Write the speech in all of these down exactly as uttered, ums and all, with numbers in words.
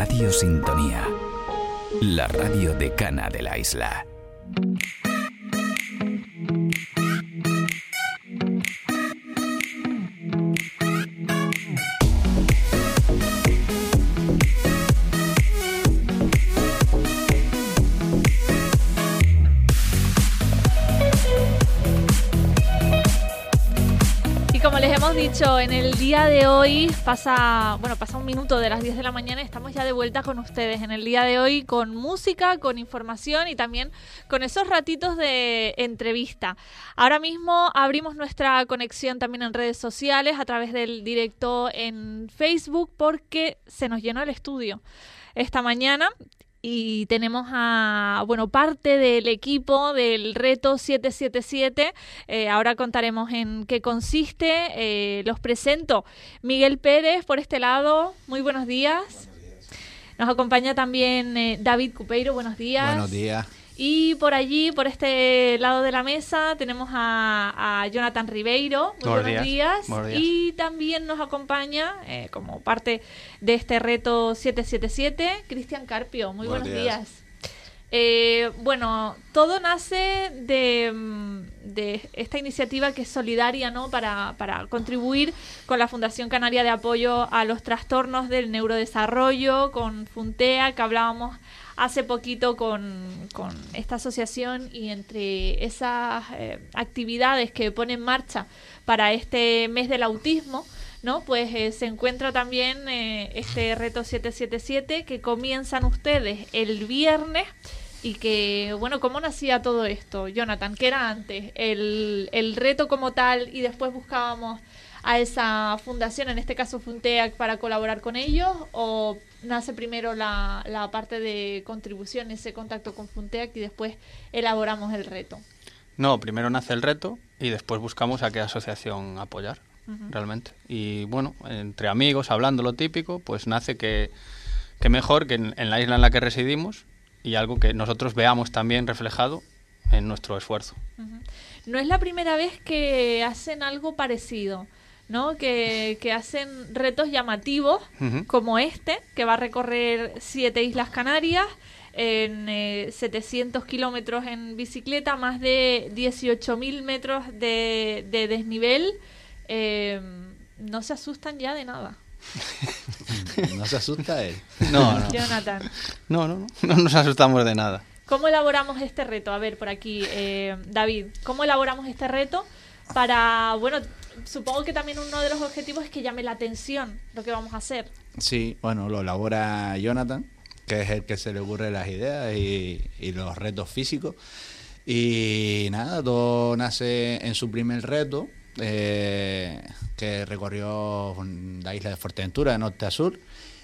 Radio Sintonía, la radio decana de la isla. Dicho, en el día de hoy pasa, bueno, pasa un minuto de las diez de la mañana y estamos ya de vuelta con ustedes en el día de hoy con música, con información y también con esos ratitos de entrevista. Ahora mismo abrimos nuestra conexión también en redes sociales a través del directo en Facebook porque se nos llenó el estudio esta mañana. Y tenemos a, bueno, parte del equipo del Reto siete siete siete. Eh, ahora contaremos en qué consiste. Eh, los presento. Miguel Pérez, por este lado. Muy buenos días. Buenos días. Nos acompaña también eh, David Cupeiro. Buenos días. Buenos días. Y por allí, por este lado de la mesa, tenemos a, a Jonathan Ribeiro. Muy buenos, buenos, días. días. buenos días. Y también nos acompaña, eh, como parte de este Reto siete siete siete, Cristian Carpio. Muy buenos, buenos días. días. Eh, bueno, todo nace de, de esta iniciativa que es solidaria, ¿no? Para, para contribuir con la Fundación Canaria de Apoyo a los Trastornos del Neurodesarrollo, con Funtea, que hablábamos hace poquito con, con esta asociación, y entre esas eh, actividades que pone en marcha para este mes del autismo, ¿no? Pues eh, se encuentra también eh, este Reto siete siete siete que comienzan ustedes el viernes. Y que, bueno, ¿cómo nacía todo esto, Jonathan? ¿Qué era antes? ¿El, el reto como tal y después buscábamos a esa fundación, en este caso Funtea, para colaborar con ellos? ¿O nace primero la, la parte de contribución, ese contacto con Funtea, y después elaboramos el reto? No, primero nace el reto y después buscamos a qué asociación apoyar, uh-huh. realmente. Y bueno, entre amigos, hablando lo típico, pues nace que, que mejor que en, en la isla en la que residimos, y algo que nosotros veamos también reflejado en nuestro esfuerzo. Uh-huh. No es la primera vez que hacen algo parecido, ¿no? Que, que hacen retos llamativos, uh-huh. como este, que va a recorrer siete islas Canarias en eh, setecientos kilómetros en bicicleta, más de dieciocho mil metros de, de desnivel. Eh, no se asustan ya de nada. ¿No se asusta él? No, no. Jonathan. No, no, no, no nos asustamos de nada. ¿Cómo elaboramos este reto? A ver, por aquí, eh, David, ¿cómo elaboramos este reto para, bueno, supongo que también uno de los objetivos es que llame la atención lo que vamos a hacer? Sí, bueno, lo elabora Jonathan, que es el que se le ocurre las ideas y, y los retos físicos. Y nada, todo nace en su primer reto, eh, que recorrió la isla de Fuerteventura de norte a sur,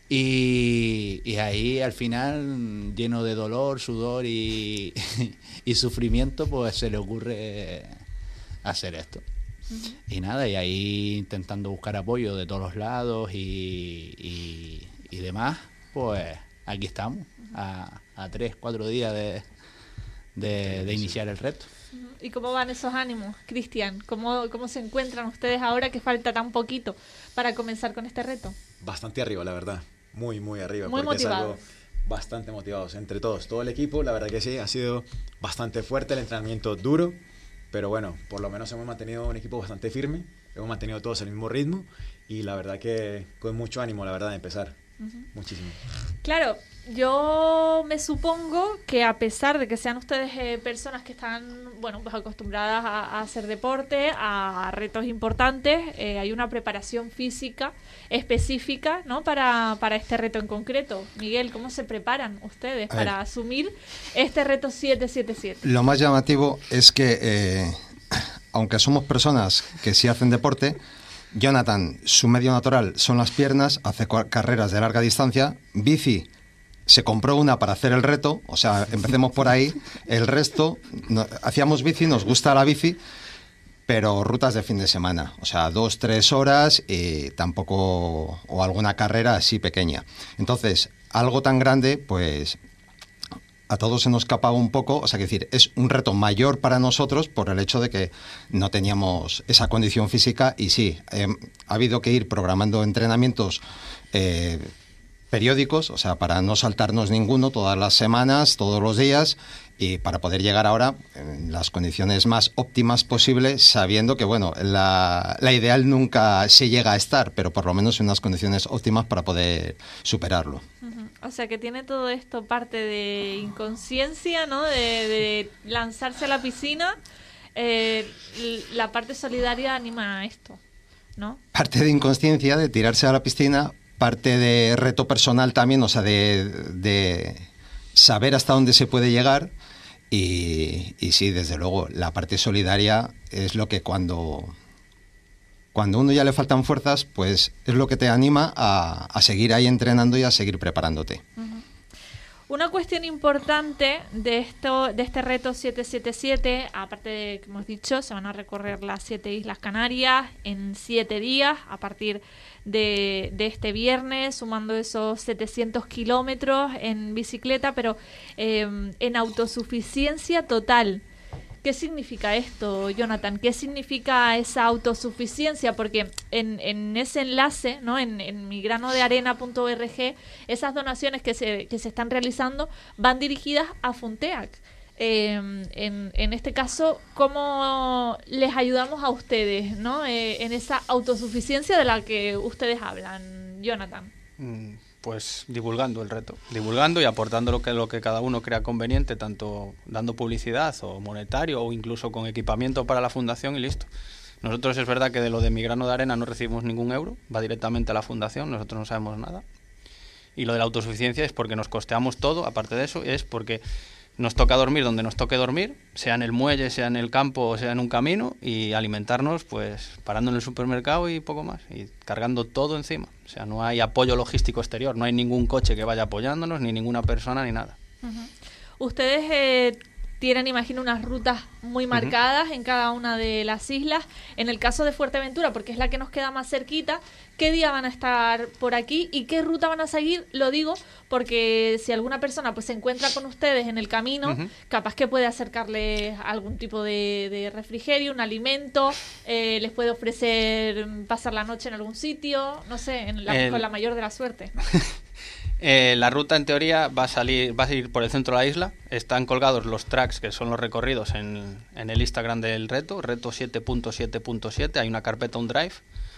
y, y ahí al final, lleno de dolor, sudor y, y sufrimiento, pues se le ocurre hacer esto. Uh-huh. Y nada, y ahí intentando buscar apoyo de todos los lados y, y, y demás, pues aquí estamos, a, a tres, cuatro días de, de, de iniciar el reto. ¿Y cómo van esos ánimos, Cristian? ¿Cómo, ¿Cómo se encuentran ustedes ahora que falta tan poquito para comenzar con este reto? Bastante arriba, la verdad. Muy, muy arriba. Muy porque motivados. Es algo bastante motivados entre todos. Todo el equipo, la verdad que sí, ha sido bastante fuerte, el entrenamiento duro, pero bueno, por lo menos hemos mantenido un equipo bastante firme, hemos mantenido todos el mismo ritmo y la verdad que con mucho ánimo, la verdad, de empezar. Uh-huh. Muchísimo. Claro, yo me supongo que a pesar de que sean ustedes eh, personas que están, bueno, pues acostumbradas a, a hacer deporte, a retos importantes, eh, hay una preparación física específica, ¿no? Para, para este reto en concreto. Miguel, ¿cómo se preparan ustedes para asumir este reto siete siete siete? Lo más llamativo es que, eh, aunque somos personas que sí hacen deporte, Jonathan, su medio natural son las piernas, hace carreras de larga distancia, bici, se compró una para hacer el reto, o sea, empecemos por ahí, el resto, no, hacíamos bici, nos gusta la bici, pero rutas de fin de semana, o sea, dos, tres horas y tampoco, o alguna carrera así pequeña. Entonces, algo tan grande, pues a todos se nos escapaba un poco, o sea, que decir, es un reto mayor para nosotros por el hecho de que no teníamos esa condición física y sí, eh, ha habido que ir programando entrenamientos eh, periódicos, o sea, para no saltarnos ninguno todas las semanas, todos los días, y para poder llegar ahora en las condiciones más óptimas posibles, sabiendo que, bueno, la, la ideal nunca se llega a estar, pero por lo menos en unas condiciones óptimas para poder superarlo. Uh-huh. O sea, que tiene todo esto parte de inconsciencia, ¿no? De, de lanzarse a la piscina. Eh, la parte solidaria anima a esto, ¿no? Parte de inconsciencia, de tirarse a la piscina, parte de reto personal también, o sea, de, de saber hasta dónde se puede llegar. Y, y sí, desde luego, la parte solidaria es lo que cuando, cuando a uno ya le faltan fuerzas, pues es lo que te anima a, a seguir ahí entrenando y a seguir preparándote. Uh-huh. Una cuestión importante de esto, de este reto siete siete siete, aparte de que hemos dicho, se van a recorrer las siete Islas Canarias en siete días, a partir de, de este viernes, sumando esos setecientos kilómetros en bicicleta, pero eh, en autosuficiencia total. ¿Qué significa esto, Jonathan? ¿Qué significa esa autosuficiencia? Porque en, en ese enlace, ¿no? en, en migranodearena punto org, esas donaciones que se, que se están realizando van dirigidas a Funteac. Eh, en, en este caso, ¿cómo les ayudamos a ustedes, ¿no? eh, en esa autosuficiencia de la que ustedes hablan, Jonathan? Mm. Pues divulgando el reto, divulgando y aportando lo que, lo que cada uno crea conveniente, tanto dando publicidad o monetario o incluso con equipamiento para la fundación y listo. Nosotros es verdad que de lo de Mi Grano de Arena no recibimos ningún euro, va directamente a la fundación, nosotros no sabemos nada. Y lo de la autosuficiencia es porque nos costeamos todo, aparte de eso, es porque nos toca dormir donde nos toque dormir, sea en el muelle, sea en el campo o sea en un camino, y alimentarnos pues parando en el supermercado y poco más, y cargando todo encima. O sea, no hay apoyo logístico exterior, no hay ningún coche que vaya apoyándonos, ni ninguna persona, ni nada. Uh-huh. Ustedes eh, tienen, imagino, unas rutas muy marcadas uh-huh. en cada una de las islas. En el caso de Fuerteventura, porque es la que nos queda más cerquita, ¿qué día van a estar por aquí y qué ruta van a seguir? Lo digo porque si alguna persona pues se encuentra con ustedes en el camino, uh-huh. capaz que puede acercarles algún tipo de, de refrigerio, un alimento, eh, les puede ofrecer pasar la noche en algún sitio, no sé, en la, el... con la mayor de la suerte. Eh, la ruta en teoría va a salir va a salir por el centro de la isla. Están colgados los tracks, que son los recorridos, en, en el Instagram del reto, reto siete punto siete punto siete. Hay una carpeta, un drive,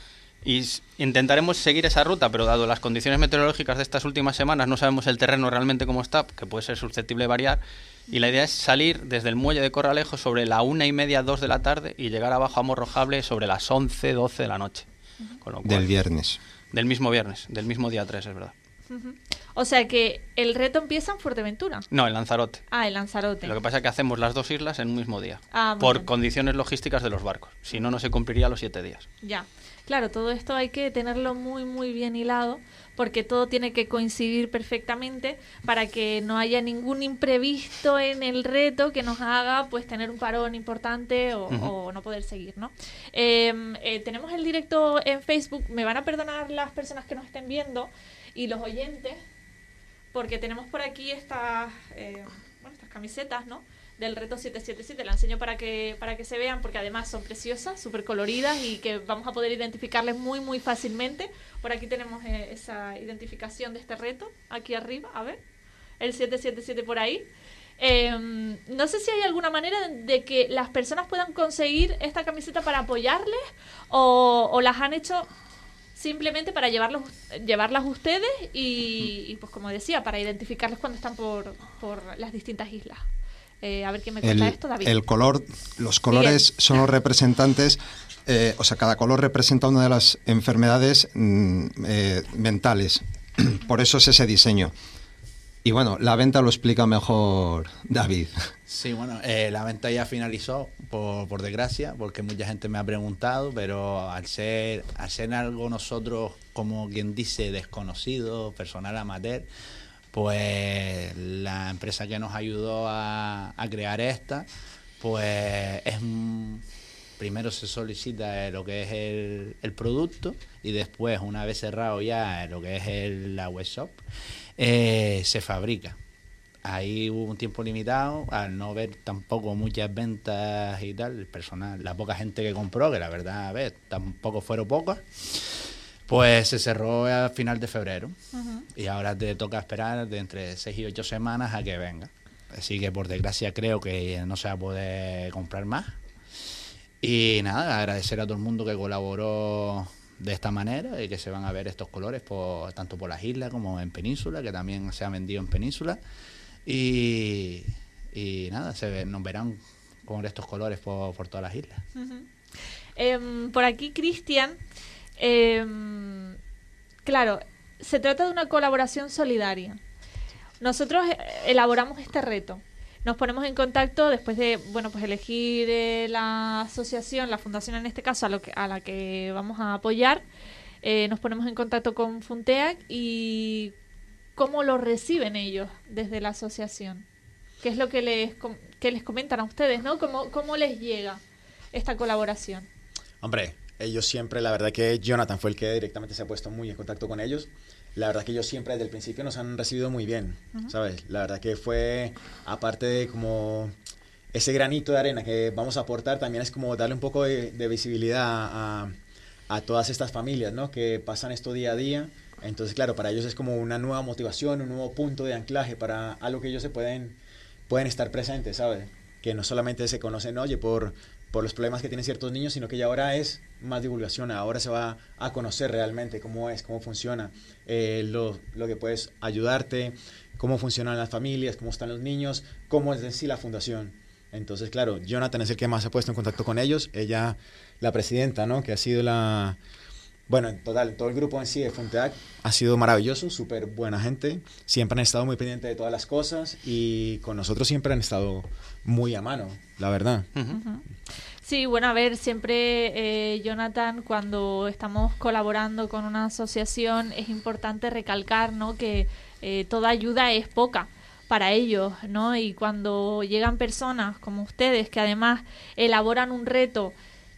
y s- intentaremos seguir esa ruta, pero dado las condiciones meteorológicas de estas últimas semanas no sabemos el terreno realmente cómo está, que puede ser susceptible de variar, y la idea es salir desde el muelle de Corralejo sobre la una y media, dos de la tarde y llegar abajo a Morrojable sobre las once, doce de la noche. Con lo cual, del viernes. Del mismo viernes, del mismo día tres, es verdad. Uh-huh. O sea que el reto empieza en Fuerteventura. No, en Lanzarote. Ah, en Lanzarote. Lo que pasa es que hacemos las dos islas en un mismo día, ah, por bien. condiciones logísticas de los barcos. Si no, no se cumpliría los siete días. Ya, claro, todo esto hay que tenerlo muy, muy bien hilado, porque todo tiene que coincidir perfectamente para que no haya ningún imprevisto en el reto que nos haga pues tener un parón importante o, uh-huh. o no poder seguir, ¿no? Eh, eh, tenemos el directo en Facebook, me van a perdonar las personas que nos estén viendo y los oyentes, porque tenemos por aquí estas, eh, bueno, estas camisetas, ¿no? Del reto siete siete siete, la enseño para que para que se vean, porque además son preciosas, súper coloridas y que vamos a poder identificarles muy muy fácilmente. Por aquí tenemos eh, esa identificación de este reto, aquí arriba, a ver, el siete siete siete por ahí. Eh, no sé si hay alguna manera de, de que las personas puedan conseguir esta camiseta para apoyarles o, o las han hecho simplemente para llevarlos, llevarlas ustedes y, y, pues como decía, para identificarles cuando están por, por las distintas islas. Eh, a ver quién me cuenta el, esto, David. El color, los colores Bien. son los representantes, eh, o sea, cada color representa una de las enfermedades mm, eh, mentales. Por eso es ese diseño. Y bueno, la venta lo explica mejor David. Sí, bueno, eh, la venta ya finalizó, por, por desgracia, porque mucha gente me ha preguntado, pero al ser, al ser algo nosotros, como quien dice, desconocido, personal amateur, pues la empresa que nos ayudó a, a crear esta, pues es primero se solicita lo que es el, el producto y después, una vez cerrado ya lo que es el, la web shop, eh, se fabrica. Ahí hubo un tiempo limitado, al no ver tampoco muchas ventas y tal, el personal, la poca gente que compró, que la verdad, a ver, tampoco fueron pocas, Pues se cerró a final de febrero uh-huh. y ahora te toca esperar de entre seis y ocho semanas a que venga. Así que por desgracia creo que no se va a poder comprar más. Y nada, agradecer a todo el mundo que colaboró de esta manera y que se van a ver estos colores por, tanto por las islas como en Península, que también se ha vendido en Península. Y, y nada, se ve, nos verán con estos colores por, por todas las islas. Uh-huh. Eh, por aquí, Cristian, eh, claro, se trata de una colaboración solidaria. Nosotros elaboramos este reto. Nos ponemos en contacto después de, bueno, pues elegir eh, la asociación, la fundación en este caso, a, lo que, a la que vamos a apoyar. Eh, nos ponemos en contacto con Funteac y cómo lo reciben ellos desde la asociación. ¿Qué es lo que les, que les comentan a ustedes, ¿no? ¿Cómo, cómo les llega esta colaboración? Hombre, ellos siempre, la verdad que Jonathan fue el que directamente se ha puesto muy en contacto con ellos. La verdad que ellos siempre desde el principio nos han recibido muy bien, uh-huh. ¿sabes? La verdad que fue, aparte de como ese granito de arena que vamos a aportar, también es como darle un poco de, de visibilidad a, a todas estas familias, ¿no? Que pasan esto día a día. Entonces, claro, para ellos es como una nueva motivación, un nuevo punto de anclaje para algo que ellos se pueden, pueden estar presentes, ¿sabes? Que no solamente se conocen, oye, por... por los problemas que tienen ciertos niños, sino que ya ahora es más divulgación, ahora se va a conocer realmente cómo es, cómo funciona, eh, lo, lo que puedes ayudarte, cómo funcionan las familias, cómo están los niños, cómo es en sí la fundación. Entonces, claro, Jonathan es el que más se ha puesto en contacto con ellos, ella, la presidenta, ¿no? Que ha sido la... Bueno, en total, todo el grupo en sí de Funteac ha sido maravilloso, súper buena gente, siempre han estado muy pendientes de todas las cosas y con nosotros siempre han estado muy a mano, la verdad. Uh-huh. Sí, bueno, a ver, siempre, eh, Jonathan, cuando estamos colaborando con una asociación es importante recalcar, ¿no? Que eh, toda ayuda es poca para ellos, ¿no? Y cuando llegan personas como ustedes que además elaboran un reto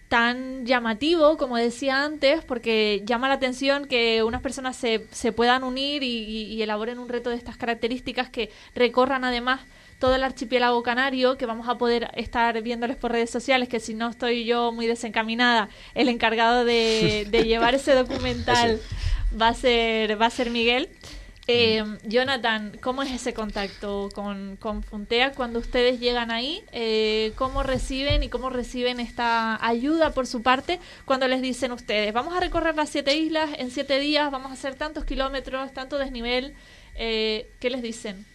tan llamativo, como decía antes, porque llama la atención que unas personas se, se puedan unir y, y, y elaboren un reto de estas características, que recorran además todo el archipiélago canario, que vamos a poder estar viéndoles por redes sociales, que si no estoy yo muy desencaminada, el encargado de, de llevar ese documental va a ser, va a ser Miguel. Eh, Jonathan, ¿cómo es ese contacto con, con Funteac cuando ustedes llegan ahí? Eh, ¿Cómo reciben y cómo reciben esta ayuda por su parte cuando les dicen ustedes, vamos a recorrer las siete islas en siete días, vamos a hacer tantos kilómetros, tanto desnivel? Eh, ¿Qué les dicen?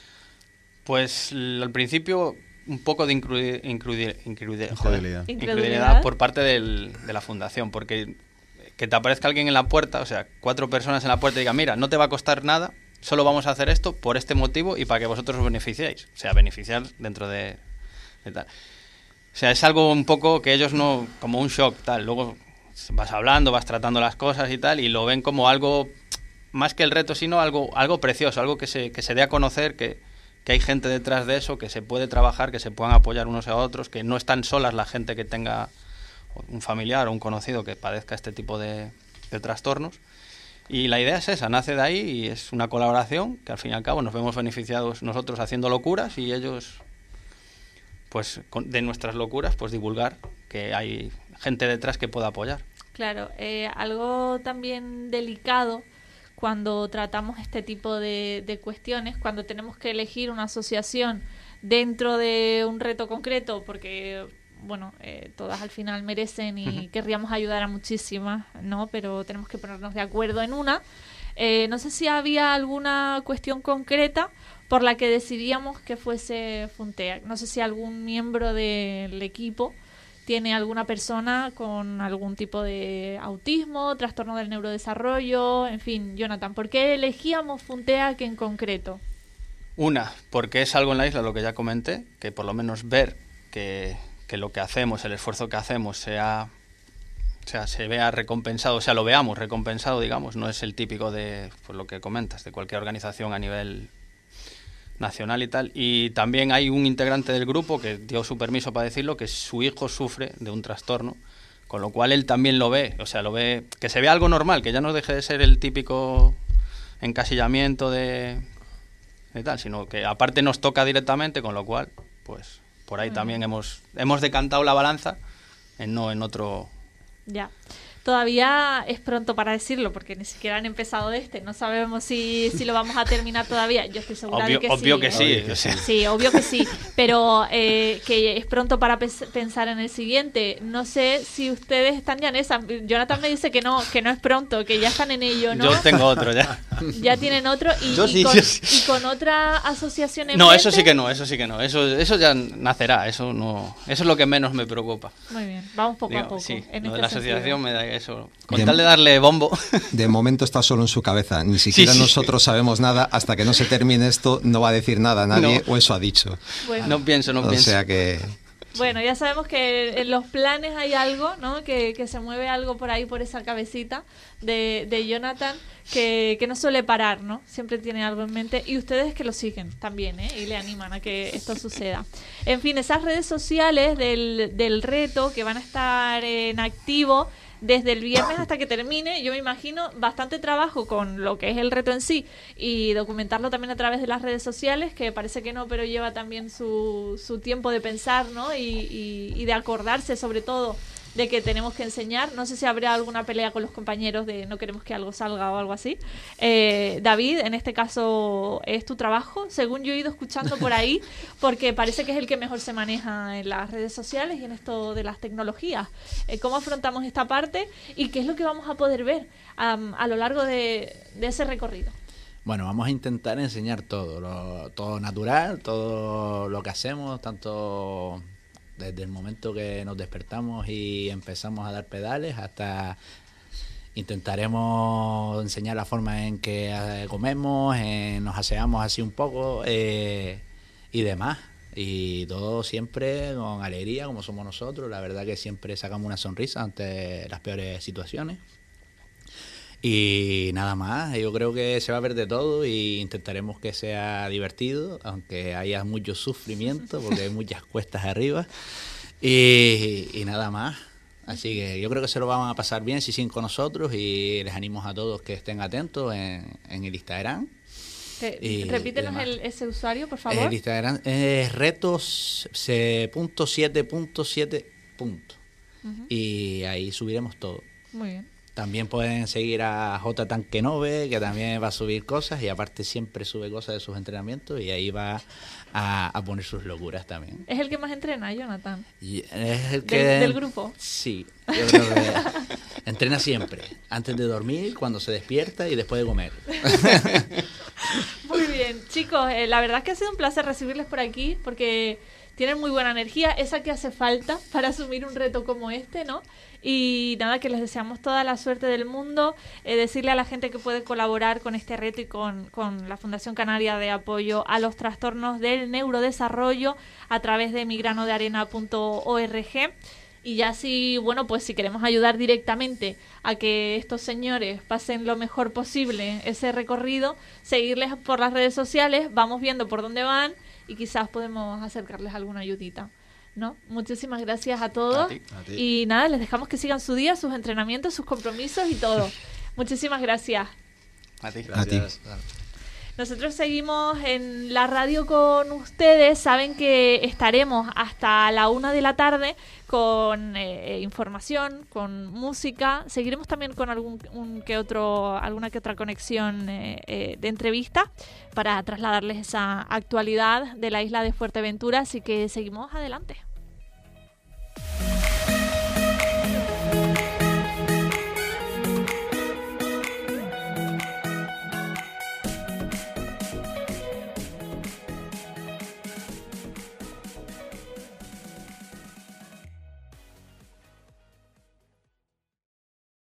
Pues al principio un poco de incrude, incrude, incrude, incredulidad. Joder, incredulidad por parte del, de la fundación, porque que te aparezca alguien en la puerta, o sea, cuatro personas en la puerta y digan, mira, no te va a costar nada, solo vamos a hacer esto por este motivo y para que vosotros os beneficiéis. O sea, beneficiar dentro de, de tal. O sea, es algo un poco que ellos no, como un shock, tal. Luego vas hablando, vas tratando las cosas y tal, y lo ven como algo, más que el reto, sino algo, algo precioso, algo que se, que se dé a conocer, que, que hay gente detrás de eso, que se puede trabajar, que se puedan apoyar unos a otros, que no están solas la gente que tenga un familiar o un conocido que padezca este tipo de, de trastornos. Y la idea es esa, nace de ahí y es una colaboración que al fin y al cabo nos vemos beneficiados nosotros haciendo locuras y ellos, pues con, de nuestras locuras, pues divulgar que hay gente detrás que pueda apoyar. Claro, eh, algo también delicado cuando tratamos este tipo de, de cuestiones, cuando tenemos que elegir una asociación dentro de un reto concreto, porque bueno, eh, todas al final merecen y uh-huh. querríamos ayudar a muchísimas, ¿no? Pero tenemos que ponernos de acuerdo en una. Eh, no sé si había alguna cuestión concreta por la que decidíamos que fuese Funteac. No sé si algún miembro del equipo tiene alguna persona con algún tipo de autismo, trastorno del neurodesarrollo, en fin. Jonathan, ¿por qué elegíamos Funteac en concreto? Una, porque es algo en la isla, lo que ya comenté, que por lo menos ver que... que lo que hacemos, el esfuerzo que hacemos sea, o sea, se vea recompensado, o sea, lo veamos recompensado, digamos, no es el típico de, pues lo que comentas, de cualquier organización a nivel nacional y tal. Y también hay un integrante del grupo que dio su permiso para decirlo, que su hijo sufre de un trastorno, con lo cual él también lo ve, o sea, lo ve, que se vea algo normal, que ya no deje de ser el típico encasillamiento de, de tal, sino que aparte nos toca directamente, con lo cual, pues por ahí uh-huh. también hemos hemos decantado la balanza en no en otro. Ya. Todavía es pronto para decirlo, porque ni siquiera han empezado de este. No sabemos si, si lo vamos a terminar todavía. Yo estoy segura obvio, de que obvio sí. Que ¿eh? sí, sí. Sí, obvio que sí. Pero eh, que es pronto para pe- pensar en el siguiente. No sé si ustedes están ya en esa. Jonathan me dice que no, que no es pronto, que ya están en ello, ¿no? Yo tengo otro ya. Ya tienen otro y, yo y, sí, con, yo sí. y con otra asociación en No, mente. eso sí que no, eso sí que no. Eso, eso ya nacerá, eso no, eso es lo que menos me preocupa. Muy bien, vamos poco Digo, a poco. Sí, en lo este de la sentido. asociación me da eso. Con De, tal de darle bombo. De momento está solo en su cabeza. Ni siquiera Sí, sí. nosotros sabemos nada. Hasta que no se termine esto, no va a decir nada a nadie, No. o eso ha dicho. Bueno. No pienso, no o pienso. O sea que... Bueno, ya sabemos que en los planes hay algo, ¿no? Que, que se mueve algo por ahí, por esa cabecita de, de Jonathan, que, que no suele parar, ¿no? Siempre tiene algo en mente. Y ustedes que lo siguen también, ¿eh? Y le animan a que esto suceda. En fin, esas redes sociales del, del reto que van a estar en activo desde el viernes hasta que termine, yo me imagino bastante trabajo con lo que es el reto en sí y documentarlo también a través de las redes sociales, que parece que no, pero lleva también su, su tiempo de pensar, ¿no? Y, y, y de acordarse sobre todo de que tenemos que enseñar. No sé si habrá alguna pelea con los compañeros de no queremos que algo salga o algo así. Eh, David, en este caso es tu trabajo, según yo he ido escuchando por ahí, porque parece que es el que mejor se maneja en las redes sociales y en esto de las tecnologías. Eh, ¿Cómo afrontamos esta parte y qué es lo que vamos a poder ver um, a lo largo de, de ese recorrido? Bueno, vamos a intentar enseñar todo, lo, todo natural, todo lo que hacemos, tanto desde el momento que nos despertamos y empezamos a dar pedales hasta intentaremos enseñar la forma en que eh, comemos, eh, nos aseamos así un poco eh, y demás. Y todo siempre con alegría, como somos nosotros. La verdad que siempre sacamos una sonrisa ante las peores situaciones. Y nada más, yo creo que se va a ver de todo y intentaremos que sea divertido, aunque haya mucho sufrimiento porque hay muchas cuestas arriba. Y, y nada más. Así que yo creo que se lo van a pasar bien si siguen con nosotros y les animo a todos que estén atentos en, en el Instagram. Te, repítenos el, ese usuario, por favor. El Instagram es retos punto siete punto siete. Uh-huh. Y ahí subiremos todo. Muy bien. También pueden seguir a J Tanquenove, que también va a subir cosas y aparte siempre sube cosas de sus entrenamientos y ahí va a, a poner sus locuras también. ¿Es el que más entrena, Jonathan? Y es el que, ¿Del, del grupo? Sí, yo creo que entrena siempre, antes de dormir, cuando se despierta y después de comer. Muy bien, chicos, eh, la verdad es que ha sido un placer recibirles por aquí porque tienen muy buena energía, esa que hace falta para asumir un reto como este, ¿no? Y nada, que les deseamos toda la suerte del mundo, eh, decirle a la gente que puede colaborar con este reto y con, con la Fundación Canaria de Apoyo a los Trastornos del Neurodesarrollo a través de mi grano de arena punto org. Y ya si, bueno, pues si queremos ayudar directamente a que estos señores pasen lo mejor posible ese recorrido, seguirles por las redes sociales, vamos viendo por dónde van y quizás podemos acercarles alguna ayudita, ¿no? Muchísimas gracias a todos. A ti. A ti. Y nada, les dejamos que sigan su día, sus entrenamientos, sus compromisos y todo. Muchísimas gracias. A ti. Gracias. Nosotros seguimos en la radio con ustedes. Saben que estaremos hasta la una de la tarde con eh, información, con música. Seguiremos también con algún un que otro, alguna que otra conexión eh, eh, de entrevista para trasladarles esa actualidad de la isla de Fuerteventura. Así que seguimos adelante.